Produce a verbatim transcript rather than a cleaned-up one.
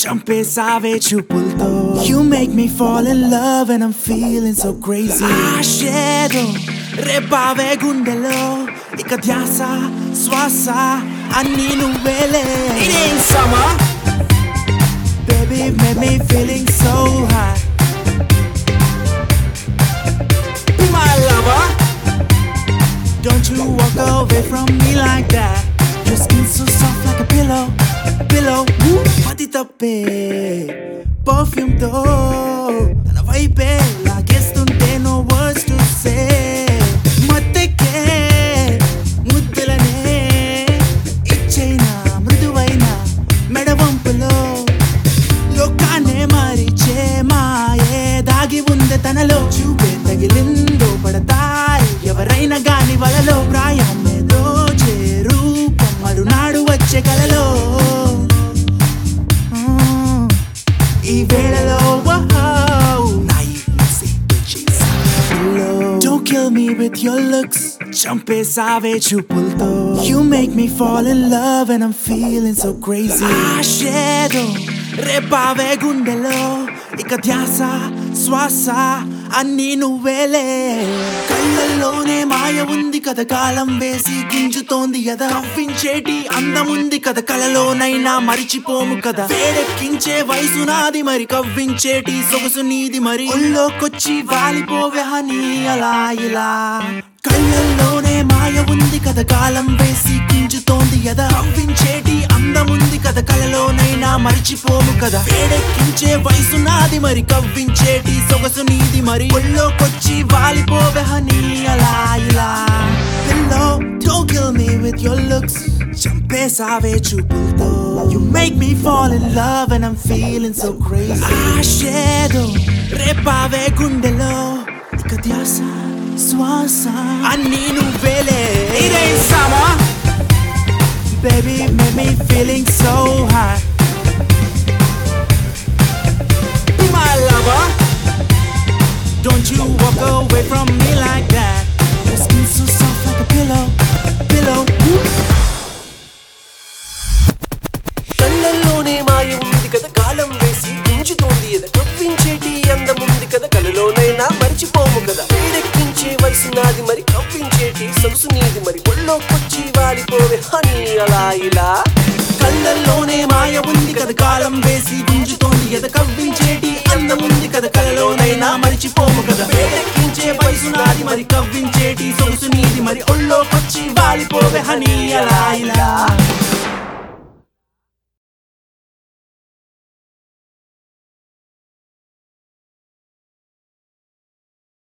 చంపేసావే చూపులతో. You make me fall in love and I'm feeling so crazy. ఆశేదో రేపావే గుండెలో, ఇక ధ్యాస శ్వాస అన్నీ నువ్వేలే. ఇదేం సమా baby, made me feeling so high. Be my lover, don't you walk away from me like that. Your skin so soft like a pillow, pillow. Woo, pati tappe perfume to tana vibe lagestunte no words to say. Matteke muddalane ichchaina mruduvaina medavampulo లోకానే మారిచే మాయే దాగి ఉంది తనలో. చూపే తగిలిందో పడతాయి ఎవరైనా గాని వలలో. ప్రాయాన్నే దోచే రూపం మరునాడు వచ్చే కలలో. ఈ వేళలో Don't kill me with your looks, చంపేసావే చూపులతో. You make me fall in love and I'm feeling so crazy. ఆశేదో రేపావే గుండెలో, ఇక ధ్యాస శ్వాస అన్నీ నువ్వేలే. కళ్ళల్లోనే మాయ ఉంది కదా, కాలం వేసి గుంజుతోంది ఎద. కవ్వించేటి అందముంది కదా, కలలోనైనా మరిచిపోము కదా. వేడెక్కించే వయసు నాది మరి, కవ్వించేటి సొగసు నీది మరి. ఒళ్ళోకొచ్చి వాలిపోవే హనీ అలా ఇలా. కళ్ళల్లోనే మాయ ఉంది కదా, కాలం వేసి గుంజుతోంది ఎద. కవ్వించేటి అందముంది కదా, కలలోనైనా మరిచిపోము కదా. వేడెక్కించే వయసు నాది మరి, కవ్వించేటి సొగసు నీది మరి. ఒళ్ళోకొచ్చి వాలిపోవే హనీ అలా ఇలా. Hello, don't kill me with your looks, చంపేసావే చూపులతో. You make me fall in love and I'm feeling so crazy. ఆశేదో రేపావే గుండెలో, ఇక ధ్యాస శ్వాస అన్నీ నువ్వేలే. ఇదేం సమా baby, made me feeling so high. Be my lover, don't you walk away from me like that. Your skin so soft like a pillow, pillow. కళ్ళల్లోనే మాయ ఉంది కదా, కాలం వేసి గుంజుతోంది ఎద. కవ్వించేటి అందముంది కదా, కలలోనైనా మరిచిపోము కదా. వేడెక్కించే వయసు నాది మరి, కవ్వించేటి సొగసు నీది మరి. ఒళ్ళోకొచ్చి వాలిపోవే హనీ అలా ఇలా. కళ్ళల్లోనే మాయ ఉంది కదా, కాలం వేసి గుంజుతోంది ఎద. కవ్వించేటి అందముంది కదా, కలలోనైనా మరిచిపోము కదా. వేడెక్కించే వయసు నాది మరి, కవ్వించేటి సొగసు నీది మరి. ఒళ్ళోకొచ్చి వాలిపోవే హనీ అలా ఇలా.